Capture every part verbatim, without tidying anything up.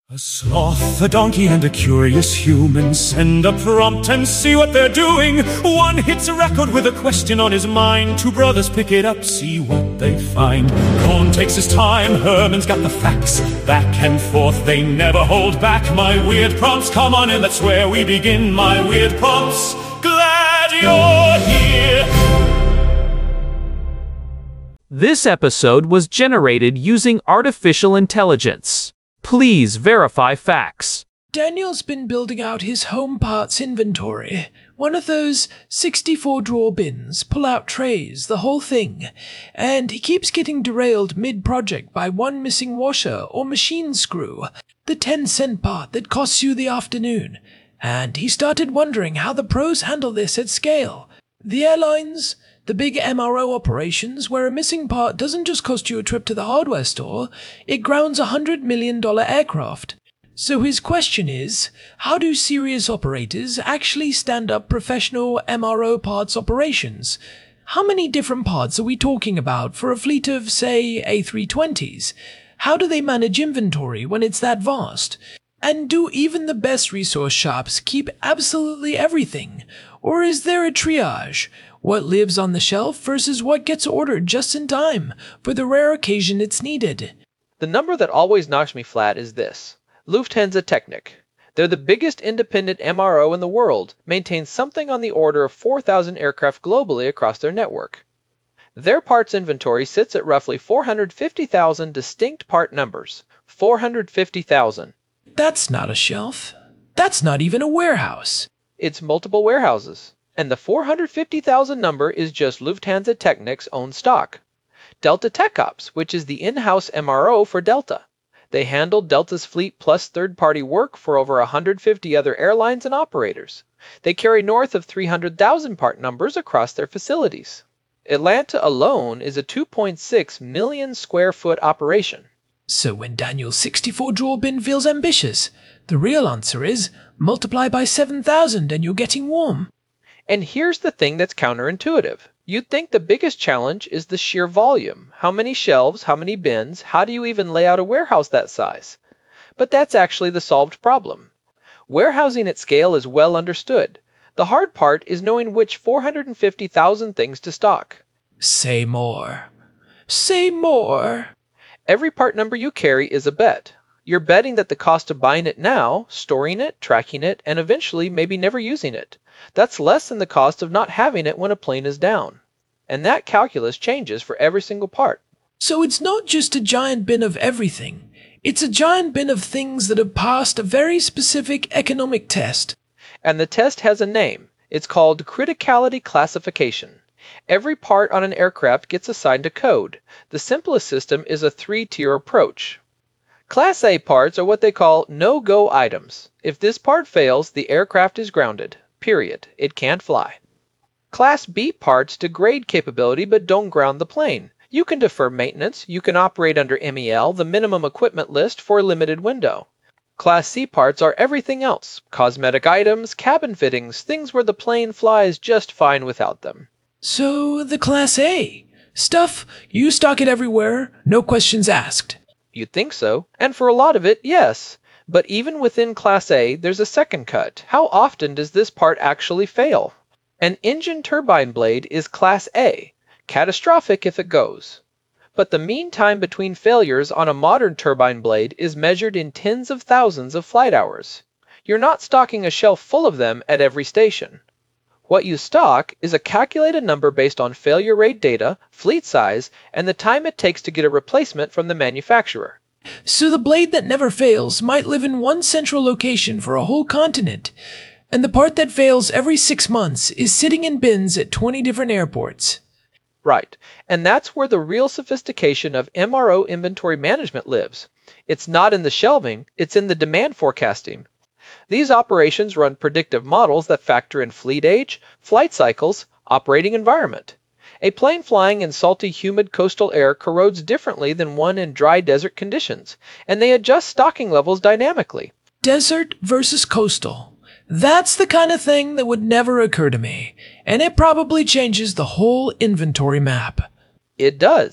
A sloth, a donkey, and a curious human send a prompt and see what they're doing. One hits a record with a question on his mind. Two brothers pick it up, see what they find. Cohn takes his time, Herman's got the facts. Back and forth, they never hold back. My weird prompts, come on in, that's where we begin. My weird prompts, glad you're here. This episode was generated using artificial intelligence. Please verify facts. Daniel's been building out his home parts inventory. One of those sixty-four drawer bins, pull-out trays, the whole thing. And he keeps getting derailed mid-project by one missing washer or machine screw, the ten cent part that costs you the afternoon. And he started wondering how the pros handle this at scale. The airlines, the big M R O operations where a missing part doesn't just cost you a trip to the hardware store, it grounds a one hundred million dollars aircraft. So his question is, how do serious operators actually stand up professional M R O parts operations? How many different parts are we talking about for a fleet of, say, A three twenties? How do they manage inventory when it's that vast? And do even the best resource shops keep absolutely everything? Or is there a triage? What lives on the shelf versus what gets ordered just in time for the rare occasion it's needed? The number that always knocks me flat is this. Lufthansa Technik. They're the biggest independent M R O in the world, maintain something on the order of four thousand aircraft globally across their network. Their parts inventory sits at roughly four hundred fifty thousand distinct part numbers. four hundred fifty thousand. That's not a shelf. That's not even a warehouse. It's multiple warehouses. And the four hundred fifty thousand number is just Lufthansa Technik's own stock. Delta TechOps, which is the in-house M R O for Delta. They handle Delta's fleet plus third-party work for over one hundred fifty other airlines and operators. They carry north of three hundred thousand part numbers across their facilities. Atlanta alone is a two point six million square foot operation. So when Daniel's sixty-four drawer bin feels ambitious, the real answer is multiply by seven thousand and you're getting warm. And here's the thing that's counterintuitive. You'd think the biggest challenge is the sheer volume. How many shelves, how many bins, how do you even lay out a warehouse that size? But that's actually the solved problem. Warehousing at scale is well understood. The hard part is knowing which four hundred fifty thousand things to stock. Say more. Say more. Every part number you carry is a bet. You're betting that the cost of buying it now, storing it, tracking it, and eventually maybe never using it. That's less than the cost of not having it when a plane is down. And that calculus changes for every single part. So it's not just a giant bin of everything. It's a giant bin of things that have passed a very specific economic test. And the test has a name. It's called criticality classification. Every part on an aircraft gets assigned a code. The simplest system is a three-tier approach. Class A parts are what they call no-go items. If this part fails, the aircraft is grounded. Period. It can't fly. Class B parts degrade capability but don't ground the plane. You can defer maintenance, you can operate under M E L, the minimum equipment list, for a limited window. Class C parts are everything else. Cosmetic items, cabin fittings, things where the plane flies just fine without them. So the Class A. Stuff, you stock it everywhere, no questions asked. You'd think so, and for a lot of it, yes. But even within Class A, there's a second cut. How often does this part actually fail? An engine turbine blade is Class A, catastrophic if it goes. But the mean time between failures on a modern turbine blade is measured in tens of thousands of flight hours. You're not stocking a shelf full of them at every station. What you stock is a calculated number based on failure rate data, fleet size, and the time it takes to get a replacement from the manufacturer. So the blade that never fails might live in one central location for a whole continent, and the part that fails every six months is sitting in bins at twenty different airports. Right, and that's where the real sophistication of M R O inventory management lives. It's not in the shelving, it's in the demand forecasting. These operations run predictive models that factor in fleet age, flight cycles, operating environment. A plane flying in salty, humid coastal air corrodes differently than one in dry desert conditions, and they adjust stocking levels dynamically. Desert versus coastal. That's the kind of thing that would never occur to me, and it probably changes the whole inventory map. It does.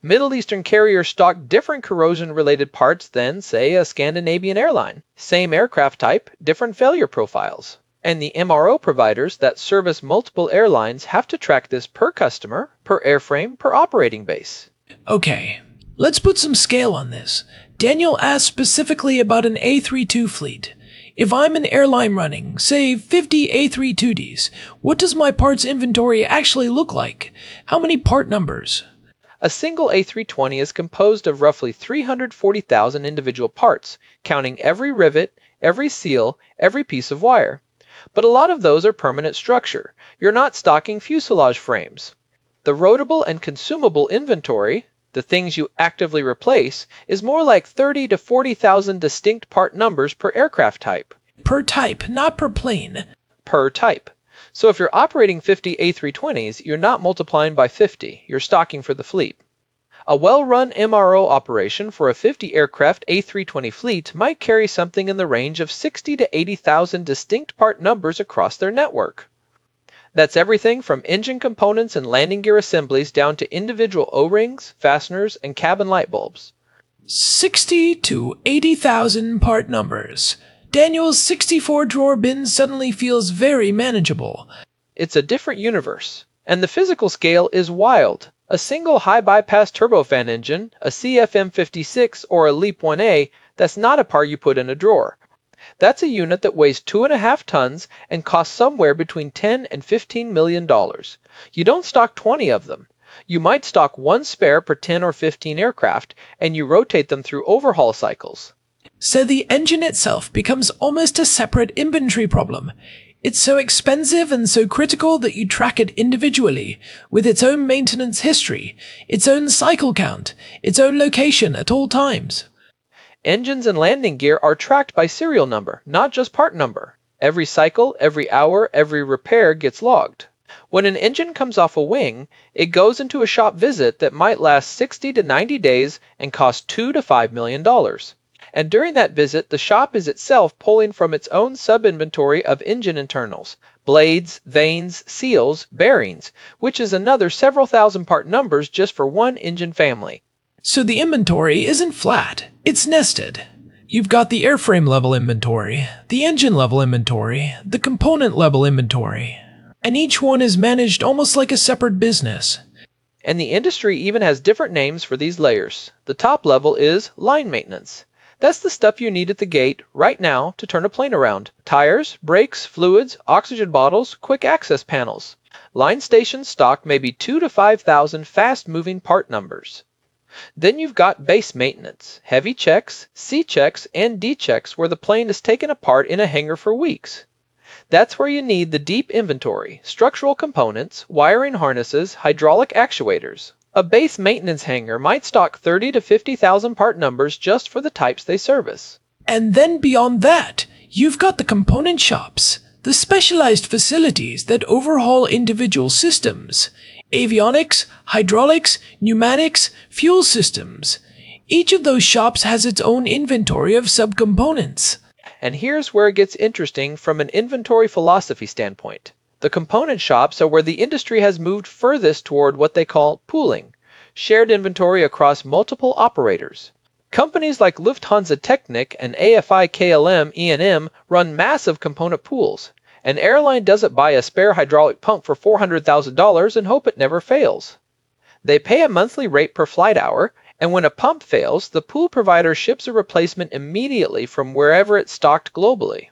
Middle Eastern carriers stock different corrosion-related parts than, say, a Scandinavian airline. Same aircraft type, different failure profiles. And the M R O providers that service multiple airlines have to track this per customer, per airframe, per operating base. Okay, let's put some scale on this. Daniel asked specifically about an A thirty-two fleet. If I'm an airline running, say, fifty A thirty-two Ds, what does my parts inventory actually look like? How many part numbers? A single A three twenty is composed of roughly three hundred forty thousand individual parts, counting every rivet, every seal, every piece of wire. But a lot of those are permanent structure. You're not stocking fuselage frames. The rotable and consumable inventory, the things you actively replace, is more like thirty to forty thousand distinct part numbers per aircraft type. Per type, not per plane. Per type. So if you're operating fifty A three twenties, you're not multiplying by fifty, you're stocking for the fleet. A well-run M R O operation for a fifty aircraft A three twenty fleet might carry something in the range of sixty to eighty thousand distinct part numbers across their network. That's everything from engine components and landing gear assemblies down to individual O-rings, fasteners, and cabin light bulbs. sixty to eighty thousand part numbers. Daniel's sixty-four drawer bin suddenly feels very manageable. It's a different universe, and the physical scale is wild. A single high-bypass turbofan engine, a C F M fifty-six or a LEAP one A, that's not a part you put in a drawer. That's a unit that weighs two and a half tons and costs somewhere between ten and fifteen million dollars. You don't stock twenty of them. You might stock one spare per ten or fifteen aircraft, and you rotate them through overhaul cycles. So the engine itself becomes almost a separate inventory problem. It's so expensive and so critical that you track it individually, with its own maintenance history, its own cycle count, its own location at all times. Engines and landing gear are tracked by serial number, not just part number. Every cycle, every hour, every repair gets logged. When an engine comes off a wing, it goes into a shop visit that might last sixty to ninety days and cost two to five million dollars. And during that visit, the shop is itself pulling from its own sub-inventory of engine internals, blades, vanes, seals, bearings, which is another several thousand part numbers just for one engine family. So the inventory isn't flat, it's nested. You've got the airframe level inventory, the engine level inventory, the component level inventory, and each one is managed almost like a separate business. And the industry even has different names for these layers. The top level is line maintenance. That's the stuff you need at the gate right now to turn a plane around. Tires, brakes, fluids, oxygen bottles, quick access panels. Line stations stock maybe two to five thousand fast-moving part numbers. Then you've got base maintenance, heavy checks, C checks, and D checks where the plane is taken apart in a hangar for weeks. That's where you need the deep inventory, structural components, wiring harnesses, hydraulic actuators. A base maintenance hangar might stock thirty to fifty thousand part numbers just for the types they service. And then beyond that, you've got the component shops, the specialized facilities that overhaul individual systems. Avionics, hydraulics, pneumatics, fuel systems. Each of those shops has its own inventory of subcomponents. And here's where it gets interesting from an inventory philosophy standpoint. The component shops are where the industry has moved furthest toward what they call pooling, shared inventory across multiple operators. Companies like Lufthansa Technik and A F I K L M E and M run massive component pools. An airline doesn't buy a spare hydraulic pump for four hundred thousand dollars and hope it never fails. They pay a monthly rate per flight hour, and when a pump fails, the pool provider ships a replacement immediately from wherever it's stocked globally.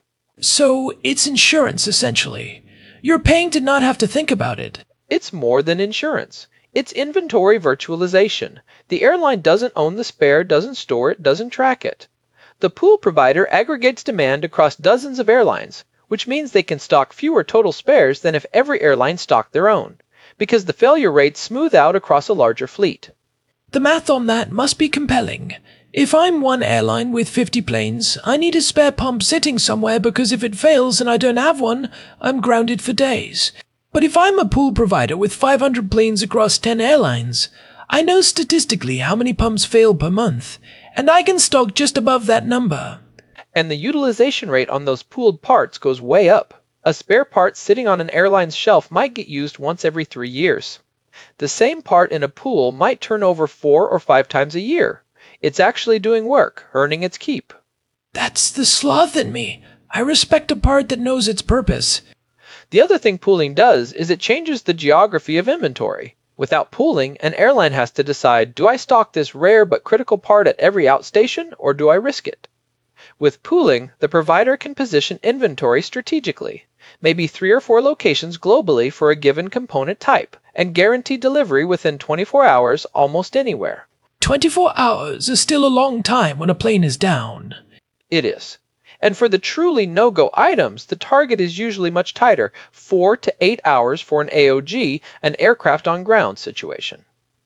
So it's insurance, essentially. You're paying to not have to think about it. It's more than insurance. It's inventory virtualization. The airline doesn't own the spare, doesn't store it, doesn't track it. The pool provider aggregates demand across dozens of airlines, which means they can stock fewer total spares than if every airline stocked their own, because the failure rates smooth out across a larger fleet. The math on that must be compelling. If I'm one airline with fifty planes, I need a spare pump sitting somewhere because if it fails and I don't have one, I'm grounded for days. But if I'm a pool provider with five hundred planes across ten airlines, I know statistically how many pumps fail per month, and I can stock just above that number. And the utilization rate on those pooled parts goes way up. A spare part sitting on an airline's shelf might get used once every three years. The same part in a pool might turn over four or five times a year. It's actually doing work, earning its keep. That's the sloth in me. I respect a part that knows its purpose. The other thing pooling does is it changes the geography of inventory. Without pooling, an airline has to decide, do I stock this rare but critical part at every outstation, or do I risk it? With pooling, the provider can position inventory strategically, maybe three or four locations globally for a given component type, and guarantee delivery within twenty-four hours almost anywhere. twenty-four hours is still a long time when a plane is down. It is. And for the truly no-go items, the target is usually much tighter, four to eight hours for an A O G, an aircraft on ground situation.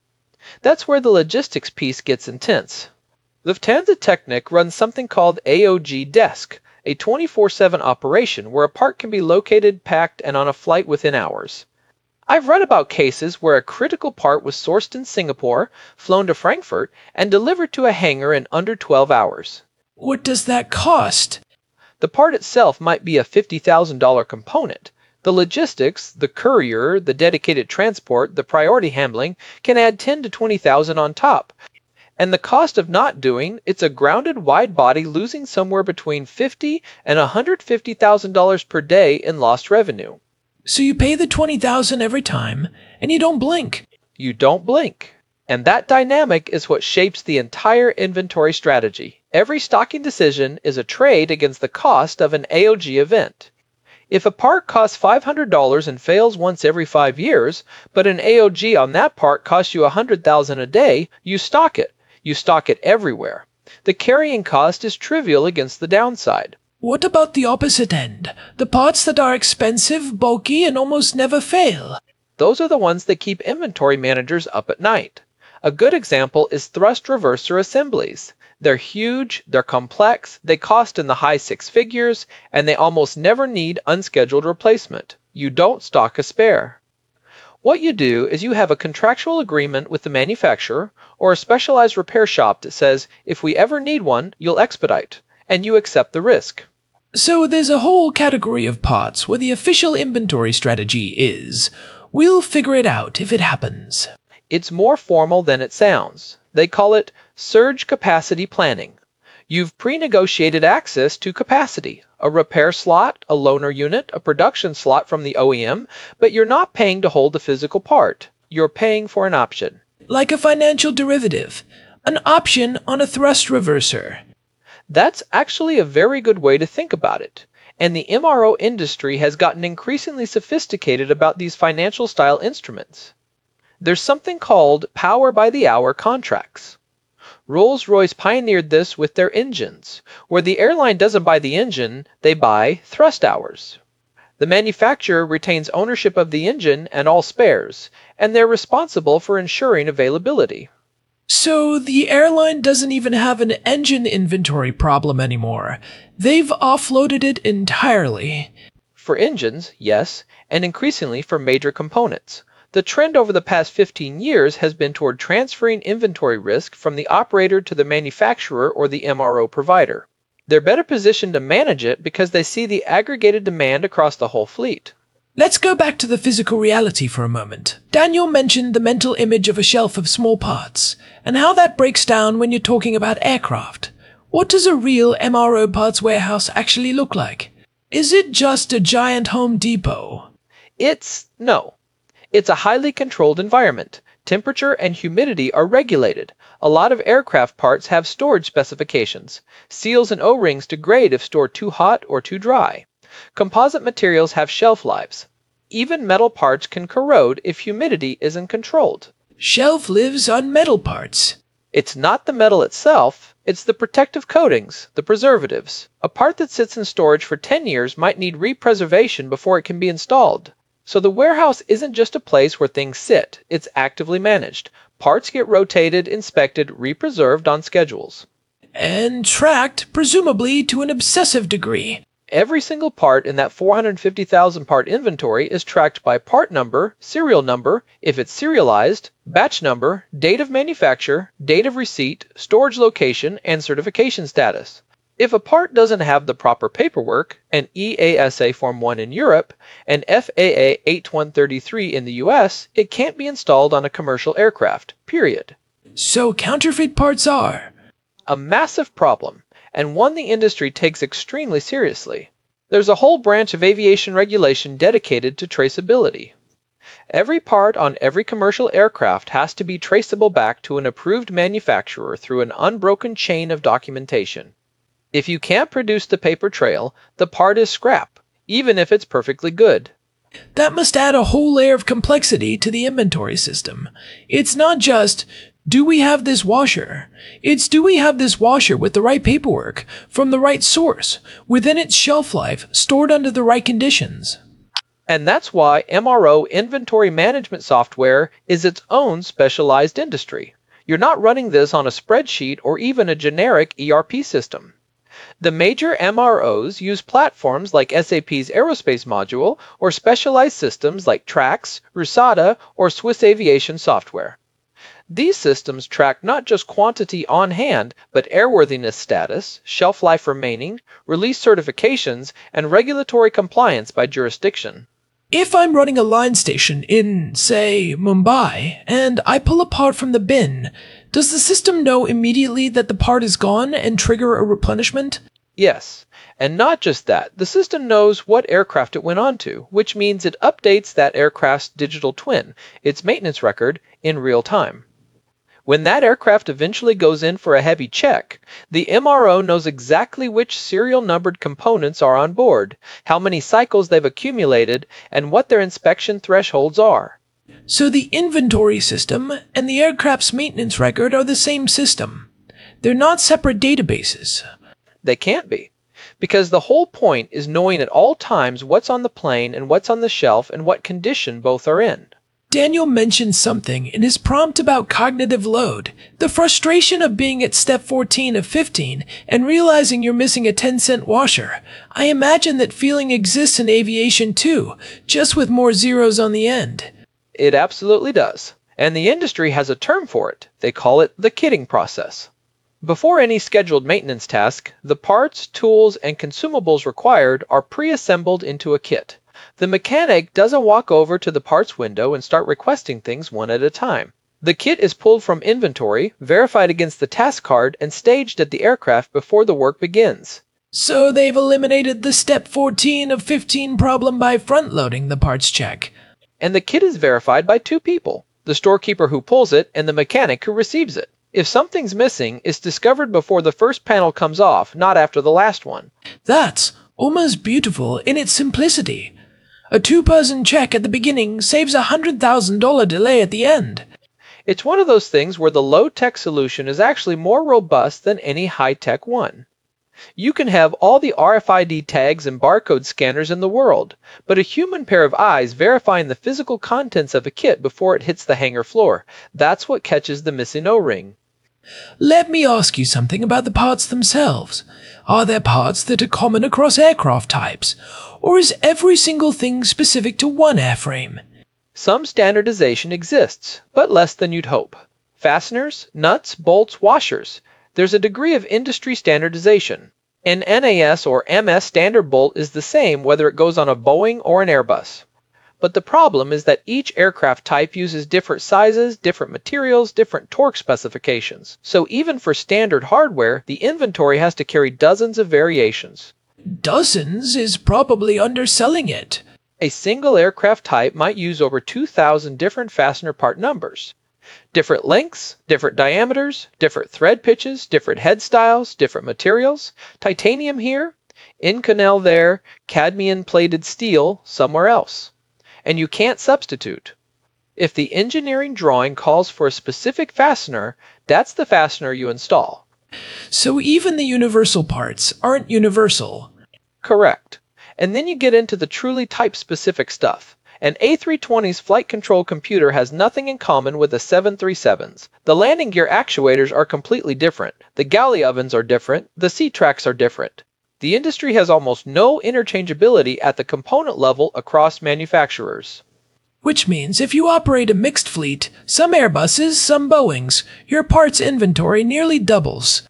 That's where the logistics piece gets intense. Lufthansa Technik runs something called A O G Desk, a twenty-four seven operation where a part can be located, packed, and on a flight within hours. I've read about cases where a critical part was sourced in Singapore, flown to Frankfurt, and delivered to a hangar in under twelve hours. What does that cost? The part itself might be a fifty thousand dollars component. The logistics, the courier, the dedicated transport, the priority handling can add ten to twenty thousand dollars on top. And the cost of not doing, it's a grounded wide body losing somewhere between fifty thousand dollars and one hundred fifty thousand dollars per day in lost revenue. So you pay the twenty thousand dollars every time, and you don't blink. You don't blink. And that dynamic is what shapes the entire inventory strategy. Every stocking decision is a trade against the cost of an A O G event. If a part costs five hundred dollars and fails once every five years, but an A O G on that part costs you one hundred thousand dollars a day, you stock it. You stock it everywhere. The carrying cost is trivial against the downside. What about the opposite end? The parts that are expensive, bulky, and almost never fail? Those are the ones that keep inventory managers up at night. A good example is thrust reverser assemblies. They're huge, they're complex, they cost in the high six figures, and they almost never need unscheduled replacement. You don't stock a spare. What you do is you have a contractual agreement with the manufacturer or a specialized repair shop that says, if we ever need one, you'll expedite, and you accept the risk. So there's a whole category of parts where the official inventory strategy is, we'll figure it out if it happens. It's more formal than it sounds. They call it surge capacity planning. You've pre-negotiated access to capacity, a repair slot, a loaner unit, a production slot from the O E M, but you're not paying to hold the physical part. You're paying for an option. Like a financial derivative, an option on a thrust reverser. That's actually a very good way to think about it. And the M R O industry has gotten increasingly sophisticated about these financial style instruments. There's something called power-by-the-hour contracts. Rolls-Royce pioneered this with their engines, where the airline doesn't buy the engine, they buy thrust hours. The manufacturer retains ownership of the engine and all spares, and they're responsible for ensuring availability. So the airline doesn't even have an engine inventory problem anymore. They've offloaded it entirely. For engines, yes, and increasingly for major components. The trend over the past fifteen years has been toward transferring inventory risk from the operator to the manufacturer or the M R O provider. They're better positioned to manage it because they see the aggregated demand across the whole fleet. Let's go back to the physical reality for a moment. Daniel mentioned the mental image of a shelf of small parts, and how that breaks down when you're talking about aircraft. What does a real M R O parts warehouse actually look like? Is it just a giant Home Depot? It's no. It's a highly controlled environment. Temperature and humidity are regulated. A lot of aircraft parts have storage specifications. Seals and O-rings degrade if stored too hot or too dry. Composite materials have shelf lives. Even metal parts can corrode if humidity isn't controlled. Shelf lives on metal parts. It's not the metal itself, it's the protective coatings, the preservatives. A part that sits in storage for ten years might need re-preservation before it can be installed. So the warehouse isn't just a place where things sit, it's actively managed. Parts get rotated, inspected, re-preserved on schedules. And tracked, presumably to an obsessive degree. Every single part in that four hundred fifty thousand part inventory is tracked by part number, serial number, if it's serialized, batch number, date of manufacture, date of receipt, storage location, and certification status. If a part doesn't have the proper paperwork, an E A S A Form one in Europe, and F A A eighty-one thirty-three in the U S, it can't be installed on a commercial aircraft, period. So counterfeit parts are a massive problem, and one the industry takes extremely seriously. There's a whole branch of aviation regulation dedicated to traceability. Every part on every commercial aircraft has to be traceable back to an approved manufacturer through an unbroken chain of documentation. If you can't produce the paper trail, the part is scrap, even if it's perfectly good. That must add a whole layer of complexity to the inventory system. It's not just, do we have this washer? It's, do we have this washer with the right paperwork, from the right source, within its shelf life, stored under the right conditions? And that's why M R O inventory management software is its own specialized industry. You're not running this on a spreadsheet or even a generic E R P system. The major M R Os use platforms like S A P's Aerospace module or specialized systems like Trax, Rusada, or Swiss Aviation software. These systems track not just quantity on hand, but airworthiness status, shelf life remaining, release certifications, and regulatory compliance by jurisdiction. If I'm running a line station in, say, Mumbai, and I pull a part from the bin, does the system know immediately that the part is gone and trigger a replenishment? Yes, and not just that, the system knows what aircraft it went onto, which means it updates that aircraft's digital twin, its maintenance record, in real time. When that aircraft eventually goes in for a heavy check, the M R O knows exactly which serial numbered components are on board, how many cycles they've accumulated, and what their inspection thresholds are. So the inventory system and the aircraft's maintenance record are the same system. They're not separate databases. They can't be, because the whole point is knowing at all times what's on the plane and what's on the shelf and what condition both are in. Daniel mentioned something in his prompt about cognitive load, the frustration of being at step fourteen of fifteen and realizing you're missing a ten cent washer. I imagine that feeling exists in aviation too, just with more zeros on the end. It absolutely does, and the industry has a term for it. They call it the kitting process. Before any scheduled maintenance task, the parts, tools, and consumables required are pre-assembled into a kit. The mechanic doesn't walk over to the parts window and start requesting things one at a time. The kit is pulled from inventory, verified against the task card, and staged at the aircraft before the work begins. So they've eliminated the step fourteen of fifteen problem by front-loading the parts check. And the kit is verified by two people, the storekeeper who pulls it and the mechanic who receives it. If something's missing, it's discovered before the first panel comes off, not after the last one. That's almost beautiful in its simplicity. A two-person check at the beginning saves a one hundred thousand dollars delay at the end. It's one of those things where the low-tech solution is actually more robust than any high-tech one. You can have all the R F I D tags and barcode scanners in the world, but a human pair of eyes verifying the physical contents of a kit before it hits the hangar floor, that's what catches the missing O-ring. Let me ask you something about the parts themselves. Are there parts that are common across aircraft types, or is every single thing specific to one airframe? Some standardization exists, but less than you'd hope. Fasteners, nuts, bolts, washers. There's a degree of industry standardization. An N A S or M S standard bolt is the same whether it goes on a Boeing or an Airbus. But the problem is that each aircraft type uses different sizes, different materials, different torque specifications. So even for standard hardware, the inventory has to carry dozens of variations. Dozens is probably underselling it. A single aircraft type might use over two thousand different fastener part numbers. Different lengths, different diameters, different thread pitches, different head styles, different materials. Titanium here, Inconel there, cadmium plated steel somewhere else. And you can't substitute. If the engineering drawing calls for a specific fastener, that's the fastener you install. So even the universal parts aren't universal. Correct. And then you get into the truly type-specific stuff. An A three twenty's flight control computer has nothing in common with a seven thirty-seven's. The landing gear actuators are completely different. The galley ovens are different. The seat tracks are different. The industry has almost no interchangeability at the component level across manufacturers. Which means if you operate a mixed fleet, some Airbuses, some Boeings, your parts inventory nearly doubles.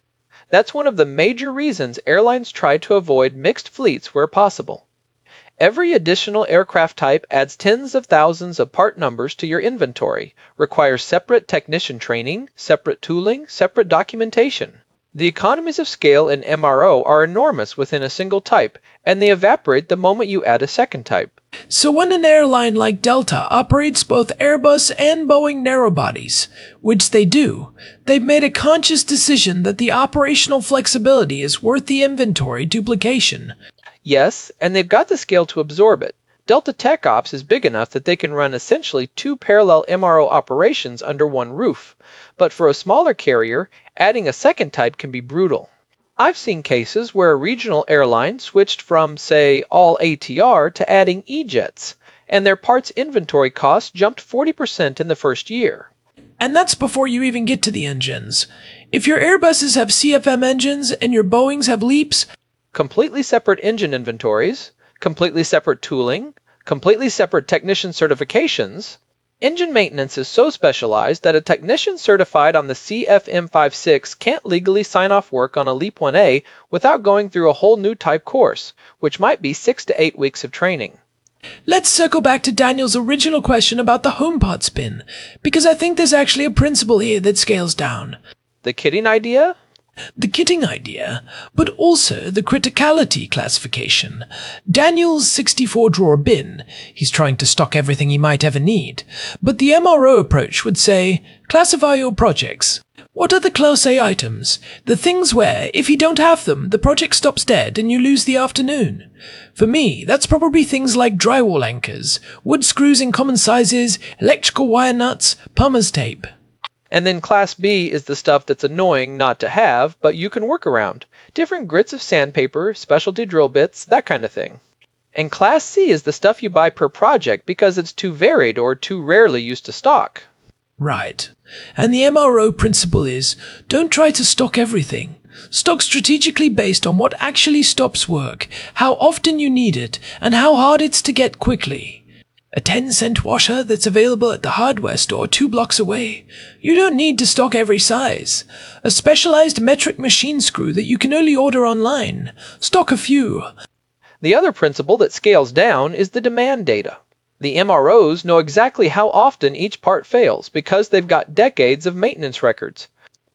That's one of the major reasons airlines try to avoid mixed fleets where possible. Every additional aircraft type adds tens of thousands of part numbers to your inventory, requires separate technician training, separate tooling, separate documentation. The economies of scale in M R O are enormous within a single type, and they evaporate the moment you add a second type. So when an airline like Delta operates both Airbus and Boeing narrowbodies, which they do, they've made a conscious decision that the operational flexibility is worth the inventory duplication. Yes, and they've got the scale to absorb it. Delta TechOps is big enough that they can run essentially two parallel M R O operations under one roof. But for a smaller carrier, adding a second type can be brutal. I've seen cases where a regional airline switched from, say, all A T R to adding E-jets, and their parts inventory costs jumped forty percent in the first year. And that's before you even get to the engines. If your Airbuses have C F M engines and your Boeings have LEAPs, completely separate engine inventories, completely separate tooling, completely separate technician certifications. Engine maintenance is so specialized that a technician certified on the C F M fifty-six can't legally sign off work on a LEAP one A without going through a whole new type course, which might be six to eight weeks of training. let's circle back to Daniel's original question about the HomePod spin, because I think there's actually a principle here that scales down. The kitting idea? The kitting idea, but also the criticality classification. Daniel's sixty-four drawer bin, he's trying to stock everything he might ever need, but the M R O approach would say, classify your projects. What are the Class A items? The things where, if you don't have them, the project stops dead and you lose the afternoon. For me, that's probably things like drywall anchors, wood screws in common sizes, electrical wire nuts, plumber's tape. And then Class B is the stuff that's annoying not to have, but you can work around. Different grits of sandpaper, specialty drill bits, that kind of thing. And Class C is the stuff you buy per project because it's too varied or too rarely used to stock. Right. And the M R O principle is, don't try to stock everything. Stock strategically based on what actually stops work, how often you need it, and how hard it's to get quickly. A ten cent washer that's available at the hardware store two blocks away. You don't need to stock every size. A specialized metric machine screw that you can only order online. Stock a few. The other principle that scales down is the demand data. The M R Os know exactly how often each part fails because they've got decades of maintenance records.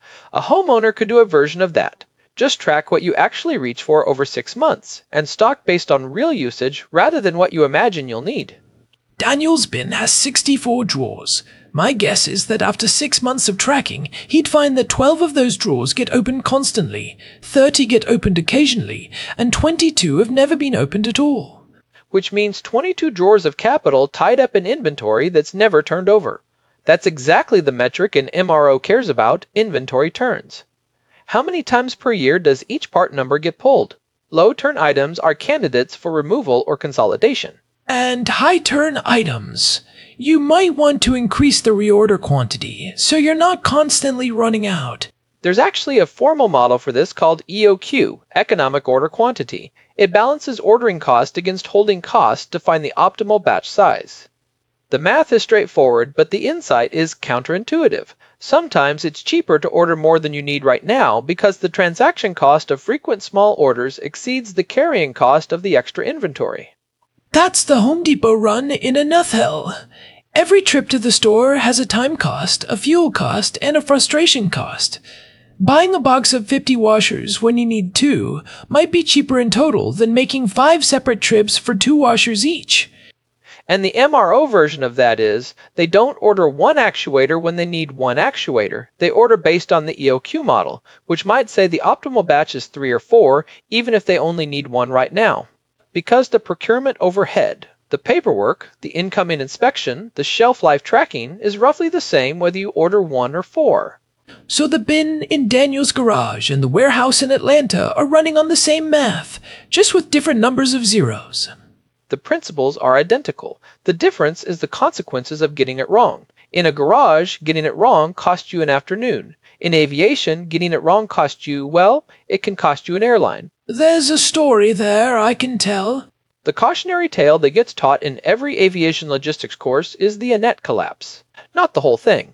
A homeowner could do a version of that. Just track what you actually reach for over six months and stock based on real usage rather than what you imagine you'll need. Daniel's bin has sixty-four drawers. My guess is that after six months of tracking, he'd find that twelve of those drawers get opened constantly, thirty get opened occasionally, and twenty-two have never been opened at all. Which means twenty-two drawers of capital tied up in inventory that's never turned over. That's exactly the metric an M R O cares about, inventory turns. How many times per year does each part number get pulled? Low turn items are candidates for removal or consolidation. And high turn items. You might want to increase the reorder quantity, so you're not constantly running out. There's actually a formal model for this called E O Q, Economic Order Quantity. It balances ordering cost against holding cost to find the optimal batch size. The math is straightforward, but the insight is counterintuitive. Sometimes it's cheaper to order more than you need right now because the transaction cost of frequent small orders exceeds the carrying cost of the extra inventory. That's the Home Depot run in a nutshell. Every trip to the store has a time cost, a fuel cost, and a frustration cost. Buying a box of fifty washers when you need two might be cheaper in total than making five separate trips for two washers each. And the M R O version of that is, they don't order one actuator when they need one actuator. They order based on the E O Q model, which might say the optimal batch is three or four, even if they only need one right now. Because the procurement overhead, the paperwork, the incoming inspection, the shelf life tracking is roughly the same whether you order one or four. So the bin in Daniel's garage and the warehouse in Atlanta are running on the same math, just with different numbers of zeros. The principles are identical. The difference is the consequences of getting it wrong. In a garage, getting it wrong costs you an afternoon. In aviation, getting it wrong costs you, well, it can cost you an airline. There's a story there, I can tell. The cautionary tale that gets taught in every aviation logistics course is the Annette collapse. Not the whole thing,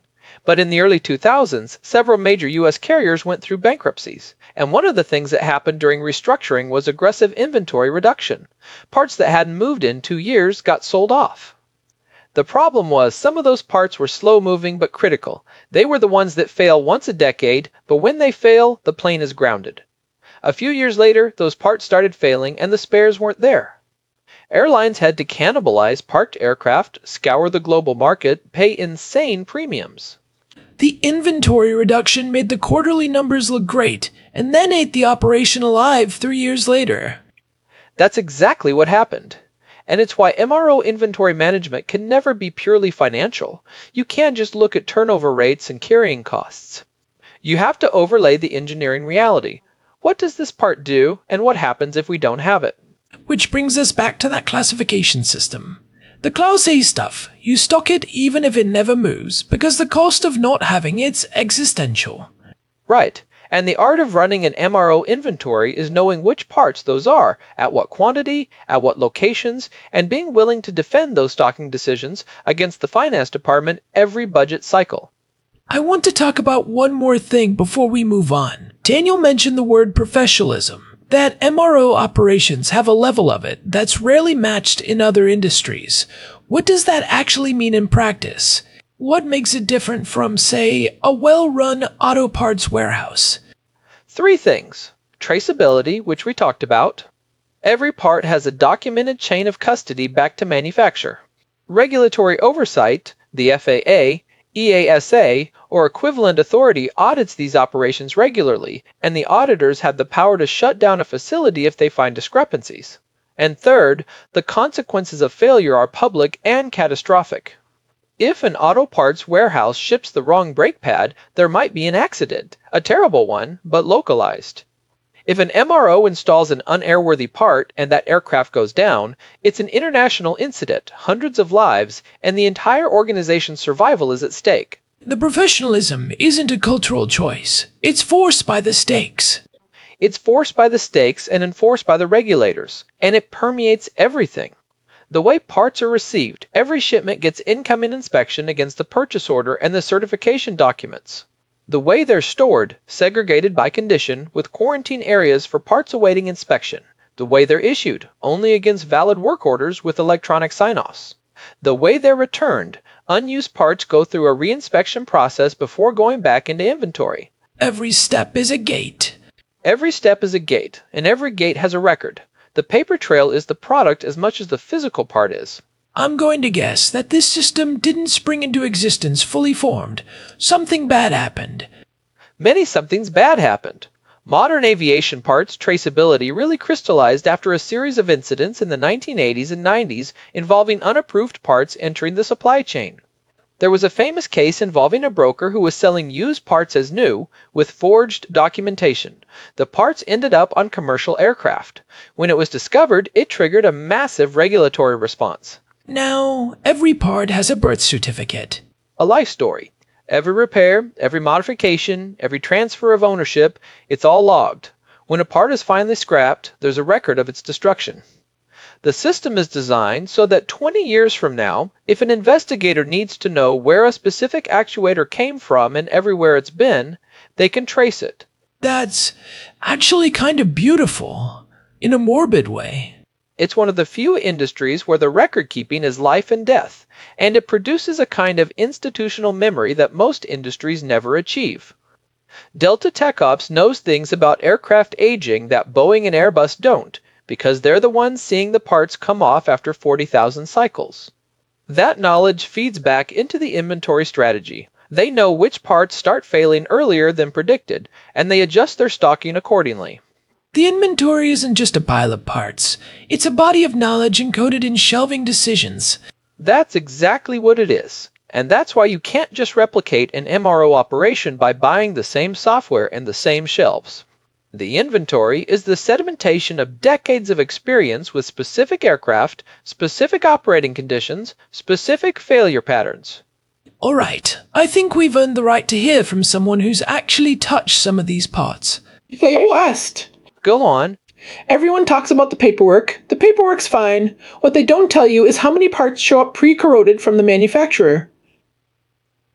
But in the early two thousands, several major U S carriers went through bankruptcies, and one of the things that happened during restructuring was aggressive inventory reduction. Parts that hadn't moved in two years got sold off. The problem was some of those parts were slow-moving but critical. They were the ones that fail once a decade, but when they fail, the plane is grounded. A few years later, those parts started failing and the spares weren't there. Airlines had to cannibalize parked aircraft, scour the global market, pay insane premiums. The inventory reduction made the quarterly numbers look great, and then ate the operation alive three years later. That's exactly what happened. And it's why M R O inventory management can never be purely financial. You can't just look at turnover rates and carrying costs. You have to overlay the engineering reality. What does this part do, and what happens if we don't have it? Which brings us back to that classification system. The Class A stuff, you stock it even if it never moves, because the cost of not having it's existential. Right, and the art of running an M R O inventory is knowing which parts those are, at what quantity, at what locations, and being willing to defend those stocking decisions against the finance department every budget cycle. I want to talk about one more thing before we move on. Daniel mentioned the word professionalism. That M R O operations have a level of it that's rarely matched in other industries. What does that actually mean in practice? What makes it different from, say, a well-run auto parts warehouse? Three things. Traceability, which we talked about. Every part has a documented chain of custody back to manufacture. Regulatory oversight, the F A A, E A S A, or equivalent authority audits these operations regularly, and the auditors have the power to shut down a facility if they find discrepancies. And third, the consequences of failure are public and catastrophic. If an auto parts warehouse ships the wrong brake pad, there might be an accident, a terrible one, but localized. If an M R O installs an unairworthy part and that aircraft goes down, it's an international incident, hundreds of lives, and the entire organization's survival is at stake. The professionalism isn't a cultural choice. It's forced by the stakes. It's forced by the stakes and enforced by the regulators, and it permeates everything. The way parts are received, every shipment gets incoming inspection against the purchase order and the certification documents. The way they're stored, segregated by condition, with quarantine areas for parts awaiting inspection. The way they're issued, only against valid work orders with electronic sign-offs. The way they're returned, unused parts go through a reinspection process before going back into inventory. Every step is a gate. Every step is a gate, and every gate has a record. The paper trail is the product as much as the physical part is. I'm going to guess that this system didn't spring into existence fully formed. Something bad happened. Many somethings bad happened. Modern aviation parts traceability really crystallized after a series of incidents in the nineteen eighties and nineties involving unapproved parts entering the supply chain. There was a famous case involving a broker who was selling used parts as new with forged documentation. The parts ended up on commercial aircraft. When it was discovered, it triggered a massive regulatory response. Now, every part has a birth certificate. A life story. Every repair, every modification, every transfer of ownership, it's all logged. When a part is finally scrapped, there's a record of its destruction. The system is designed so that twenty years from now, if an investigator needs to know where a specific actuator came from and everywhere it's been, they can trace it. That's actually kind of beautiful, in a morbid way. It's one of the few industries where the record keeping is life and death, and it produces a kind of institutional memory that most industries never achieve. Delta TechOps knows things about aircraft aging that Boeing and Airbus don't, because they're the ones seeing the parts come off after forty thousand cycles. That knowledge feeds back into the inventory strategy. They know which parts start failing earlier than predicted, and they adjust their stocking accordingly. The inventory isn't just a pile of parts. It's a body of knowledge encoded in shelving decisions. That's exactly what it is. And that's why you can't just replicate an M R O operation by buying the same software and the same shelves. The inventory is the sedimentation of decades of experience with specific aircraft, specific operating conditions, specific failure patterns. All right, I think we've earned the right to hear from someone who's actually touched some of these parts. They last. Go on. Everyone talks about the paperwork. The paperwork's fine. What they don't tell you is how many parts show up pre-corroded from the manufacturer.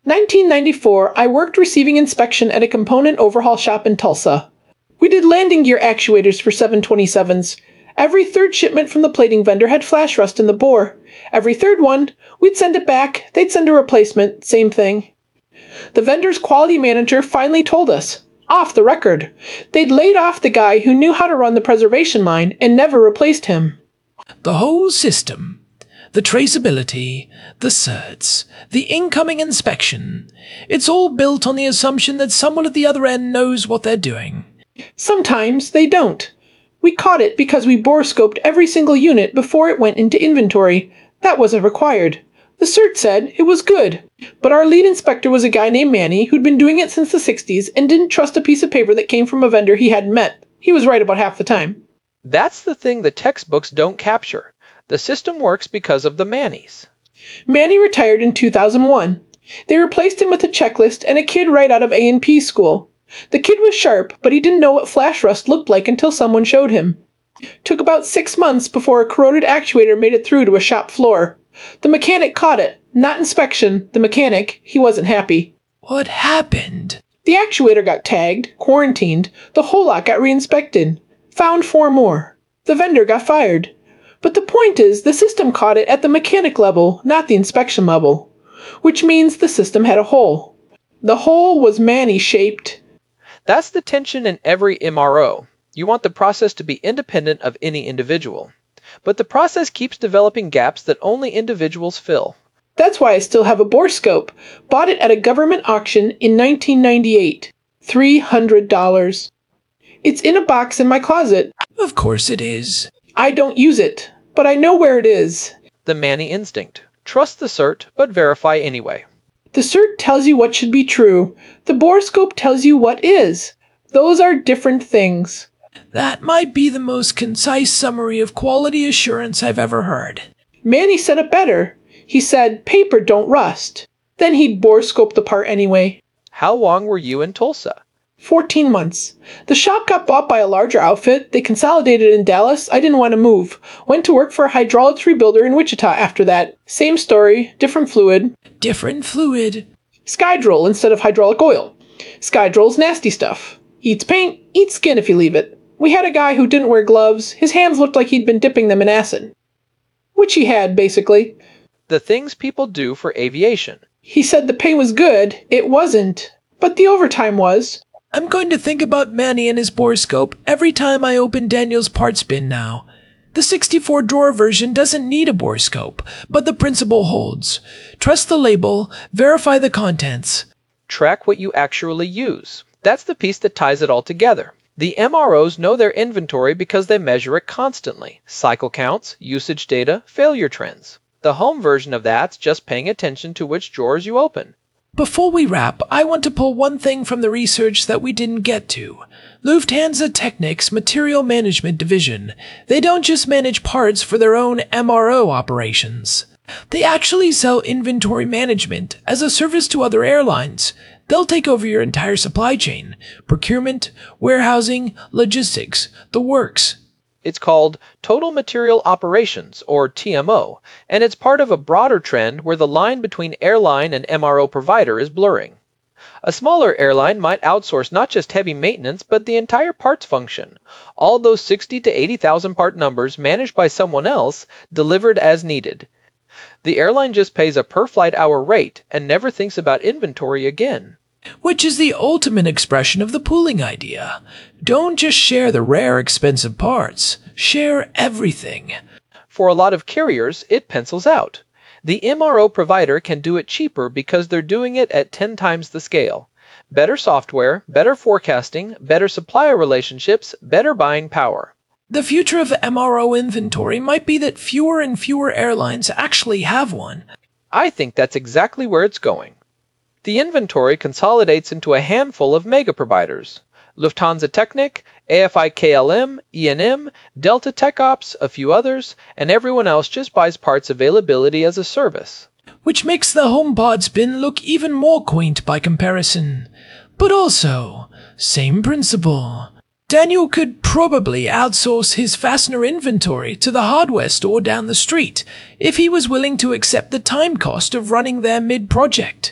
nineteen ninety-four, I worked receiving inspection at a component overhaul shop in Tulsa. We did landing gear actuators for seven twenty-sevens. Every third shipment from the plating vendor had flash rust in the bore. Every third one, we'd send it back, they'd send a replacement, same thing. The vendor's quality manager finally told us, off the record, they'd laid off the guy who knew how to run the preservation line and never replaced him. The whole system, the traceability, the certs, the incoming inspection, it's all built on the assumption that someone at the other end knows what they're doing. Sometimes they don't. We caught it because we borescoped every single unit before it went into inventory. That wasn't required. The cert said it was good, but our lead inspector was a guy named Manny who'd been doing it since the sixties and didn't trust a piece of paper that came from a vendor he hadn't met. He was right about half the time. That's the thing the textbooks don't capture. The system works because of the Mannies. Manny retired in two thousand one. They replaced him with a checklist and a kid right out of A and P school. The kid was sharp, but he didn't know what flash rust looked like until someone showed him. Took about six months before a corroded actuator made it through to a shop floor. The mechanic caught it. Not inspection. The mechanic. He wasn't happy. What happened? The actuator got tagged, quarantined, the whole lot got re-inspected. Found four more. The vendor got fired. But the point is, the system caught it at the mechanic level, not the inspection level. Which means the system had a hole. The hole was Manny-shaped. That's the tension in every M R O. You want the process to be independent of any individual. But the process keeps developing gaps that only individuals fill. That's why I still have a borescope. Bought it at a government auction in nineteen ninety-eight. three hundred dollars. It's in a box in my closet. Of course it is. I don't use it, but I know where it is. The Manny instinct. Trust the cert, but verify anyway. The cert tells you what should be true. The borescope tells you what is. Those are different things. That might be the most concise summary of quality assurance I've ever heard. Manny said it better. He said, paper don't rust. Then he'd borescope the part anyway. How long were you in Tulsa? Fourteen months. The shop got bought by a larger outfit. They consolidated in Dallas. I didn't want to move. Went to work for a hydraulics rebuilder in Wichita after that. Same story, different fluid. Different fluid. Skydrol instead of hydraulic oil. Skydrol's nasty stuff. Eats paint, eats skin if you leave it. We had a guy who didn't wear gloves. His hands looked like he'd been dipping them in acid. Which he had, basically. The things people do for aviation. He said the pay was good. It wasn't. But the overtime was. I'm going to think about Manny and his borescope every time I open Daniel's parts bin now. The sixty-four drawer version doesn't need a borescope, but the principle holds. Trust the label, verify the contents. Track what you actually use. That's the piece that ties it all together. The M R Os know their inventory because they measure it constantly. Cycle counts, usage data, failure trends. The home version of that's just paying attention to which drawers you open. Before we wrap, I want to pull one thing from the research that we didn't get to. Lufthansa Technic's Material Management Division. They don't just manage parts for their own M R O operations. They actually sell inventory management as a service to other airlines. They'll take over your entire supply chain. Procurement, warehousing, logistics, the works. It's called Total Material Operations, or T M O, and it's part of a broader trend where the line between airline and M R O provider is blurring. A smaller airline might outsource not just heavy maintenance, but the entire parts function. All those sixty to eighty thousand part numbers managed by someone else, delivered as needed. The airline just pays a per-flight hour rate and never thinks about inventory again. Which is the ultimate expression of the pooling idea. Don't just share the rare, expensive parts. Share everything. For a lot of carriers, it pencils out. The M R O provider can do it cheaper because they're doing it at ten times the scale. Better software, better forecasting, better supplier relationships, better buying power. The future of M R O inventory might be that fewer and fewer airlines actually have one. I think that's exactly where it's going. The inventory consolidates into a handful of mega providers. Lufthansa Technik, A F I K L M, E N M, Delta TechOps, a few others, and everyone else just buys parts availability as a service. Which makes the HomePod bin look even more quaint by comparison. But also, same principle. Daniel could probably outsource his fastener inventory to the hardware store down the street if he was willing to accept the time cost of running there mid-project.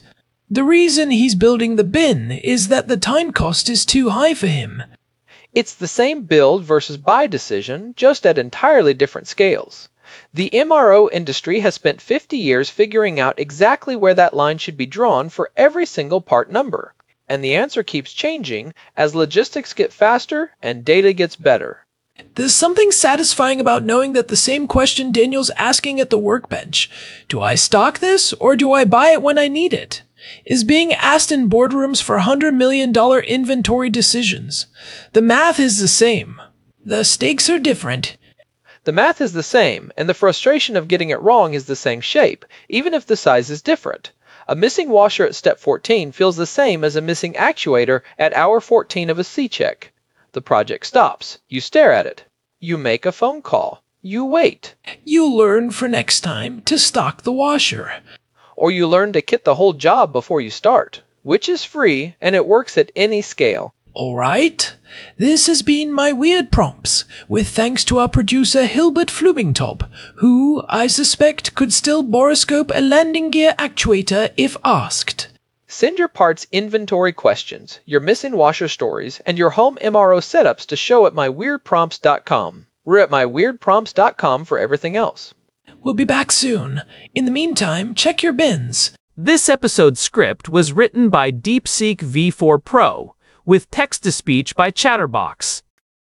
The reason he's building the bin is that the time cost is too high for him. It's the same build versus buy decision, just at entirely different scales. The M R O industry has spent fifty years figuring out exactly where that line should be drawn for every single part number. And the answer keeps changing as logistics get faster and data gets better. There's something satisfying about knowing that the same question Daniel's asking at the workbench, do I stock this or do I buy it when I need it, is being asked in boardrooms for one hundred million dollars inventory decisions. The math is the same. The stakes are different. The math is the same, and the frustration of getting it wrong is the same shape, even if the size is different. A missing washer at step fourteen feels the same as a missing actuator at hour fourteen of a C-check. The project stops. You stare at it. You make a phone call. You wait. You learn for next time to stock the washer. Or you learn to kit the whole job before you start, which is free and it works at any scale. Alright, this has been my Weird Prompts, with thanks to our producer Hilbert Flubingtop, who, I suspect, could still boroscope a landing gear actuator if asked. Send your parts inventory questions, your missing washer stories, and your home M R O setups to show at my weird prompts dot com. We're at my weird prompts dot com for everything else. We'll be back soon. In the meantime, check your bins. This episode's script was written by DeepSeek V four Pro, with text-to-speech by Chatterbox.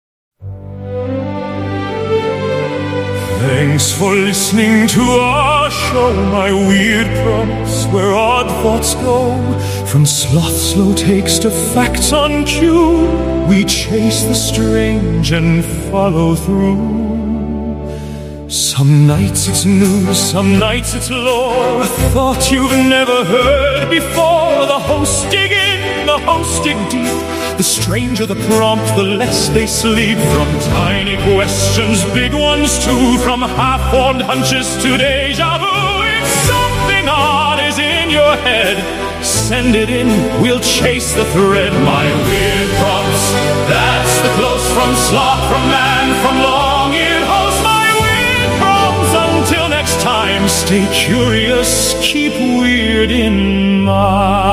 Thanks for listening to our show, my weird prompts, where odd thoughts go. From sloth slow takes to facts on cue, we chase the strange and follow through. Some nights it's news, some nights it's lore, a thought you've never heard before. The hosts dig in, the hosts dig deep. The stranger the prompt, the less they sleep. From tiny questions, big ones too. From half-formed hunches to deja vu. If something odd is in your head, send it in, we'll chase the thread. My weird prompts, that's the close from sloth, from man, from long-eared host. My weird prompts, until next time, stay curious, keep weird in mind.